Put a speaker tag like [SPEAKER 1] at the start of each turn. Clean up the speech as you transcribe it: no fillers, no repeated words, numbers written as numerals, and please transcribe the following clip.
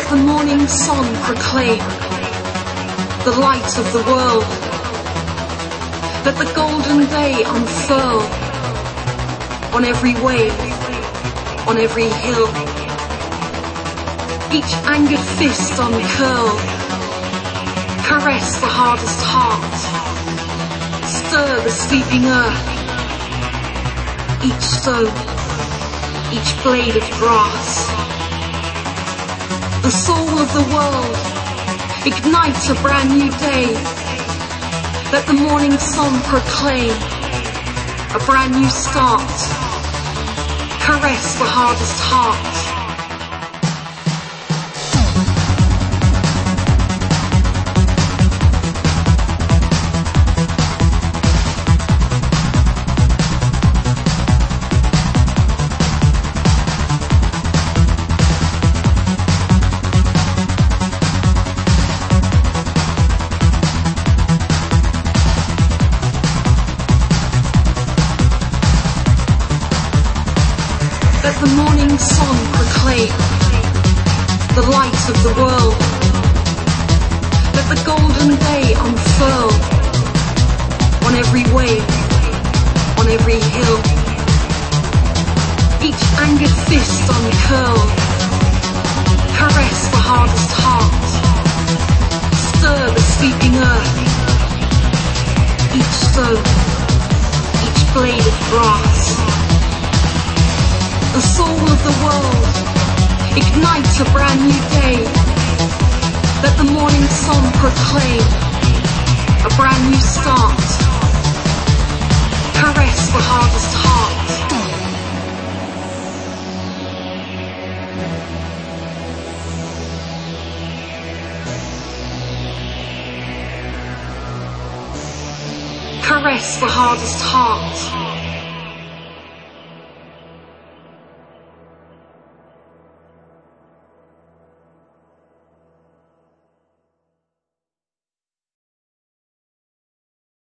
[SPEAKER 1] Let the morning sun proclaim the light of the world. Let the golden day unfurl on every wave, on every hill. Each angered fist uncurl, caress the hardest heart, stir the sleeping earth. Each stone, each blade of grass. The soul of the world, ignite a brand new day. Let the morning sun proclaim a brand new start. Caress the hardest heart. Let the morning sun proclaim the light of the world. Let the golden day unfurl on every wave, on every hill. Each angered fist uncurl, caress the hardest heart, stir the sleeping earth. Each stone, each blade of grass. The soul of the world, ignite a brand new day. Let the morning sun proclaim a brand new start. Caress the hardest heart. Caress the hardest heart.